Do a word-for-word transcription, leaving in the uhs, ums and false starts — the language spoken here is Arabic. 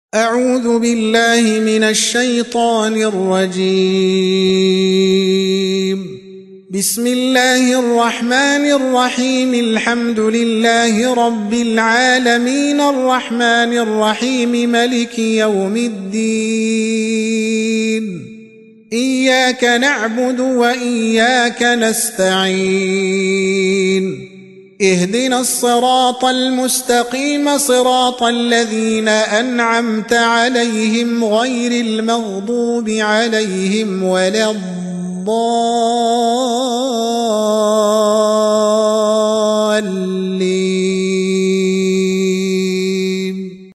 أعوذ بالله من الشيطان الرجيم. بسم الله الرحمن الرحيم. الحمد لله رب العالمين الرحمن الرحيم ملك يوم الدين. إياك نعبد وإياك نستعين. اهدنا الصراط المستقيم صراط الذين أنعمت عليهم غير المغضوب عليهم ولا الضالين.